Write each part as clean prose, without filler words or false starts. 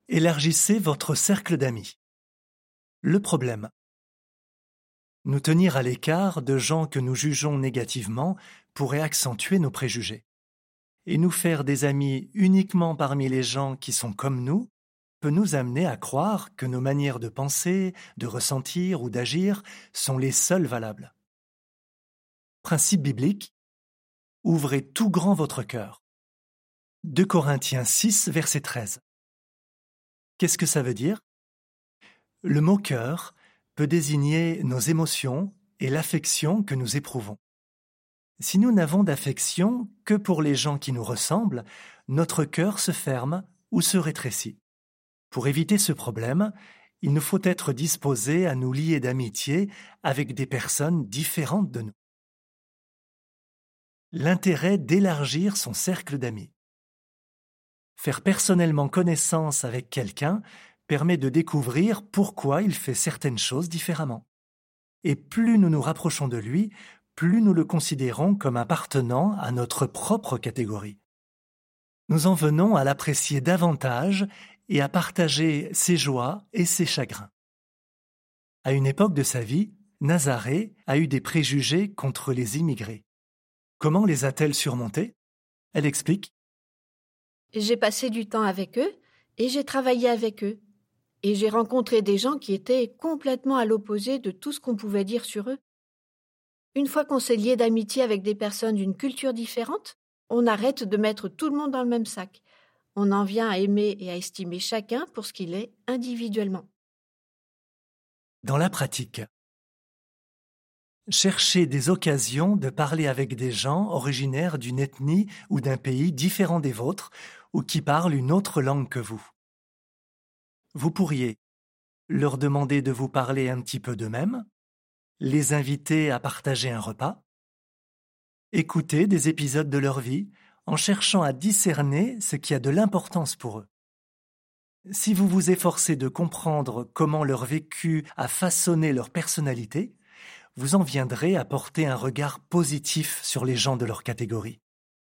Élargissez votre cercle d'amis. Le problème. Nous tenir à l'écart de gens que nous jugeons négativement pourrait accentuer nos préjugés. Et nous faire des amis uniquement parmi les gens qui sont comme nous peut nous amener à croire que nos manières de penser, de ressentir ou d'agir sont les seules valables. Principe biblique. Ouvrez tout grand votre cœur. 2 Corinthiens 6, verset 13. Qu'est-ce que ça veut dire? Le mot cœur peut désigner nos émotions et l'affection que nous éprouvons. Si nous n'avons d'affection que pour les gens qui nous ressemblent, notre cœur se ferme ou se rétrécit. Pour éviter ce problème, il nous faut être disposés à nous lier d'amitié avec des personnes différentes de nous. L'intérêt d'élargir son cercle d'amis. Faire personnellement connaissance avec quelqu'un permet de découvrir pourquoi il fait certaines choses différemment. Et plus nous nous rapprochons de lui, plus nous le considérons comme appartenant à notre propre catégorie. Nous en venons à l'apprécier davantage et à partager ses joies et ses chagrins. À une époque de sa vie, Nazaré a eu des préjugés contre les immigrés. Comment les a-t-elle surmontés? Elle explique. J'ai passé du temps avec eux et j'ai travaillé avec eux. Et j'ai rencontré des gens qui étaient complètement à l'opposé de tout ce qu'on pouvait dire sur eux. Une fois qu'on s'est lié d'amitié avec des personnes d'une culture différente, on arrête de mettre tout le monde dans le même sac. On en vient à aimer et à estimer chacun pour ce qu'il est individuellement. Dans la pratique, cherchez des occasions de parler avec des gens originaires d'une ethnie ou d'un pays différent des vôtres ou qui parlent une autre langue que vous. Vous pourriez leur demander de vous parler un petit peu d'eux-mêmes, les inviter à partager un repas, écouter des épisodes de leur vie en cherchant à discerner ce qui a de l'importance pour eux. Si vous vous efforcez de comprendre comment leur vécu a façonné leur personnalité, vous en viendrez à porter un regard positif sur les gens de leur catégorie.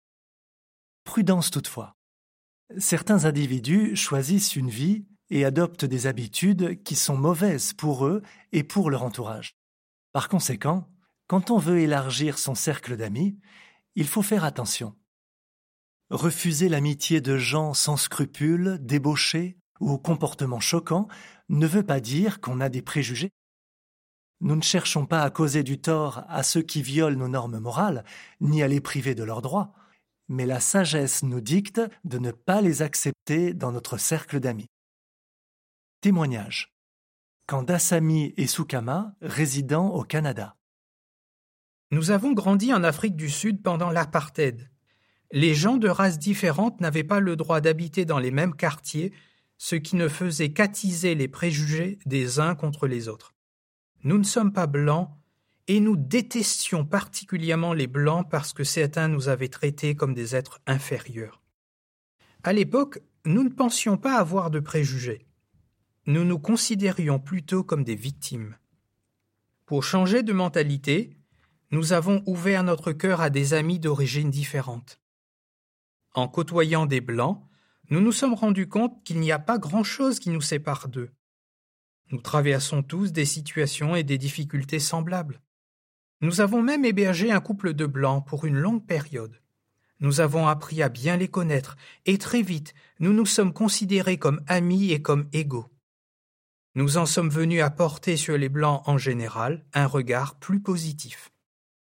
Prudence toutefois. Certains individus choisissent une vie et adoptent des habitudes qui sont mauvaises pour eux et pour leur entourage. Par conséquent, quand on veut élargir son cercle d'amis, il faut faire attention. Refuser l'amitié de gens sans scrupules, débauchés ou aux comportements choquants ne veut pas dire qu'on a des préjugés. Nous ne cherchons pas à causer du tort à ceux qui violent nos normes morales, ni à les priver de leurs droits, mais la sagesse nous dicte de ne pas les accepter dans notre cercle d'amis. Témoignage. Kandasamy et Soukama, résidant au Canada. Nous avons grandi en Afrique du Sud pendant l'apartheid. Les gens de races différentes n'avaient pas le droit d'habiter dans les mêmes quartiers, ce qui ne faisait qu'attiser les préjugés des uns contre les autres. Nous ne sommes pas blancs et nous détestions particulièrement les blancs parce que certains nous avaient traités comme des êtres inférieurs. À l'époque, nous ne pensions pas avoir de préjugés. Nous nous considérions plutôt comme des victimes. Pour changer de mentalité, nous avons ouvert notre cœur à des amis d'origine différente. En côtoyant des Blancs, nous nous sommes rendus compte qu'il n'y a pas grand-chose qui nous sépare d'eux. Nous traversons tous des situations et des difficultés semblables. Nous avons même hébergé un couple de Blancs pour une longue période. Nous avons appris à bien les connaître et très vite, nous nous sommes considérés comme amis et comme égaux. Nous en sommes venus à porter sur les Blancs en général un regard plus positif.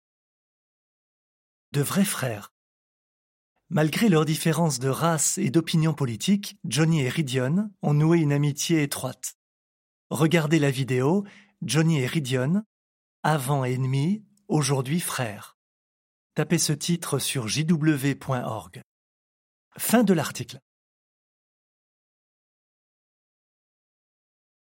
De vrais frères. Malgré leurs différences de race et d'opinion politique, Johnny et Ridion ont noué une amitié étroite. Regardez la vidéo Johnny et Ridion, avant ennemis, aujourd'hui frères. Tapez ce titre sur jw.org. Fin de l'article.